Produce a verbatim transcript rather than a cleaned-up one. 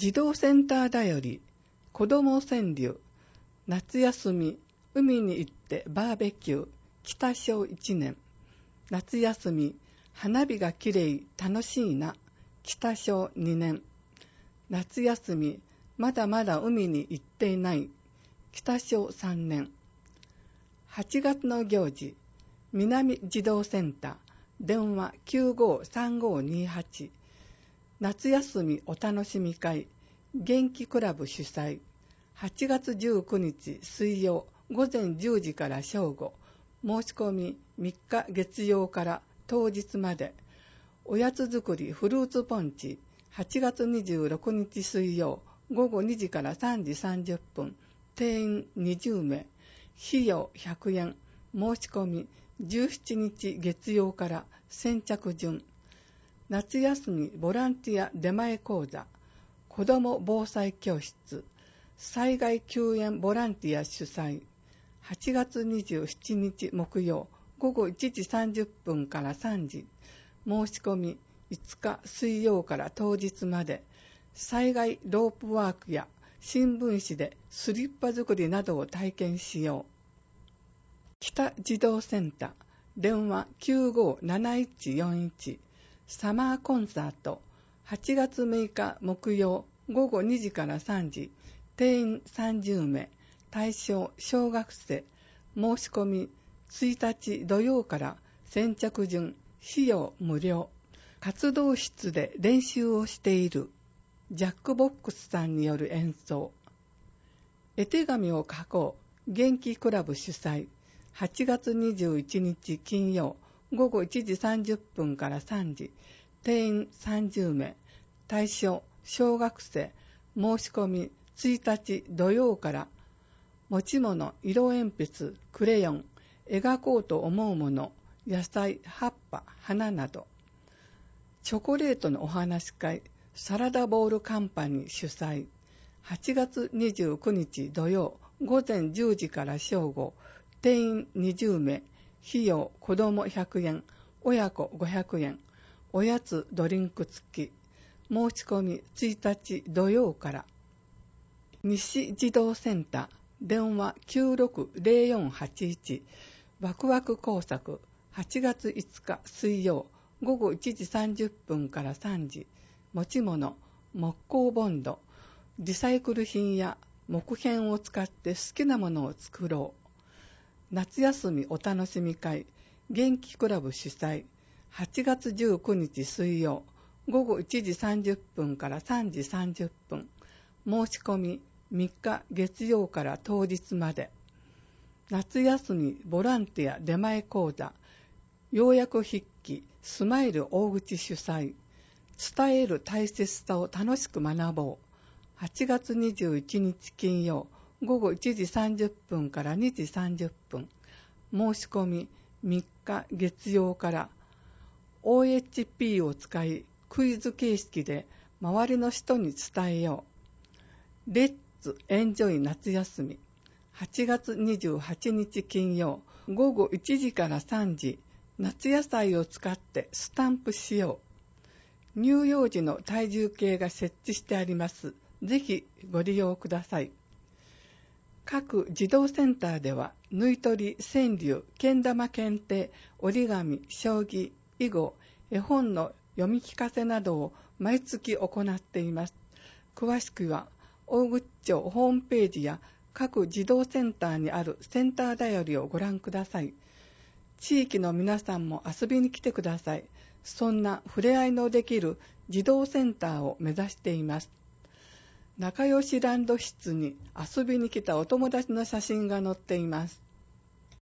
児童センターだより子ども川柳、夏休み海に行ってバーベキュー、北小いちねん。夏休み花火がきれい楽しいな、北小にねん。夏休みまだまだ海に行っていない、北小さんねん。はちがつの行事、南児童センター、電話 きゅうごさんごにはち。夏休みお楽しみ会、元気クラブ主催。はちがつじゅうくにち水曜午前じゅうじから正午。申し込みみっか月曜から当日まで。おやつ作りフルーツポンチ。はちがつにじゅうろくにち水曜午後にじからさんじさんじゅっぷん。定員にじゅうめい。費用ひゃくえん。申し込みじゅうしちにち月曜から先着順。夏休みボランティア出前講座。子ども防災教室。災害救援ボランティア主催。はちがつにじゅうしちにち木曜午後いちじさんじゅっぷんからさんじ。申し込みいつか水曜から当日まで。災害ロープワークや新聞紙でスリッパ作りなどを体験しよう。北児童センター、電話 きゅうごなないちよんいち。サマーコンサート。はちがつむいか木曜午後にじからさんじ。定員さんじゅうめい。対象小学生。申し込みついたち土曜から先着順。費用無料。活動室で練習をしているジャックボックスさんによる演奏。絵手紙を書こう元気クラブ主催。はちがつにじゅういちにち金曜午後いちじさんじゅっぷんからさんじ。定員さんじゅうめい。対象小学生。申し込みついたち土曜から。持ち物色鉛筆、クレヨン、描こうと思うもの、野菜、葉っぱ、花など。チョコレートのお話し会、サラダボールカンパニー主催。はちがつにじゅうくにち土曜午前じゅうじから正午。定員にじゅうめい。費用子どもひゃくえん、親子ごひゃくえん。おやつドリンク付き。申し込みついたち土曜から。西児童センター、電話 きゅうろくぜろよんはちいち。ワクワク工作。はちがついつか水曜午後いちじさんじゅっぷんからさんじ。持ち物木工ボンド。リサイクル品や木片を使って好きなものを作ろう。夏休みお楽しみ会、元気クラブ主催。はちがつじゅうくにち水曜午後いちじさんじゅっぷんからさんじさんじゅっぷん。申し込みみっか月曜から当日まで。夏休みボランティア出前講座。ようやく筆記スマイル大口主催。伝える大切さを楽しく学ぼう。はちがつにじゅういちにち金曜午後いちじさんじゅっぷんからにじさんじゅっぷん。申し込みみっか月曜から。 オーエイチピー を使いクイズ形式で周りの人に伝えよう。レッツエンジョイ夏休み。はちがつにじゅうはちにち金曜午後いちじからさんじ。夏野菜を使ってスタンプしよう。乳幼児の体重計が設置してあります。ぜひご利用ください。各児童センターでは縫い取り、川柳、けん玉検定、折り紙、将棋、囲碁、絵本の読み聞かせなどを毎月行っています。詳しくは大口町ホームページや各児童センターにあるセンターだよりをご覧ください。地域の皆さんも遊びに来てください。そんな触れ合いのできる児童センターを目指しています。仲良しランド室に遊びに来たお友達の写真が載っています。